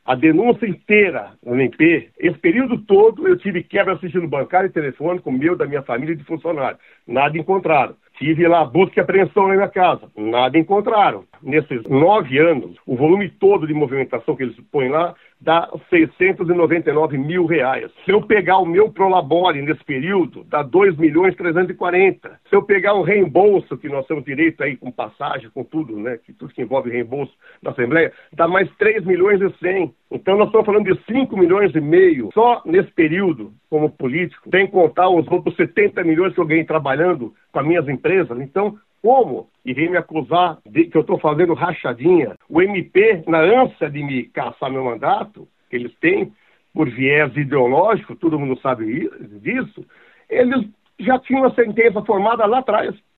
a denúncia inteira no MP, esse período todo eu tive quebra de sigilo bancário e telefônico meu, da minha família e de funcionários. Nada encontraram. Tive lá busca e apreensão na minha casa. Nada encontraram. Nesses 9 anos, o volume todo de movimentação que eles põem lá dá R$ 699 mil. Se eu pegar o meu Prolabore nesse período, dá 2.340.000. Se eu pegar o reembolso, que nós temos direito aí com passagem, com tudo, né, que tudo que envolve reembolso da Assembleia, dá mais 3.100.000. Então nós estamos falando de 5,5 milhões só nesse período, como político, sem contar os outros 70 milhões que eu ganhei trabalhando com as minhas empresas. Então, como irem me acusar de que eu estou fazendo rachadinha? O MP, na ânsia de me caçar meu mandato, que eles têm, por viés ideológico, todo mundo sabe disso, eles já tinham a sentença formada lá atrás.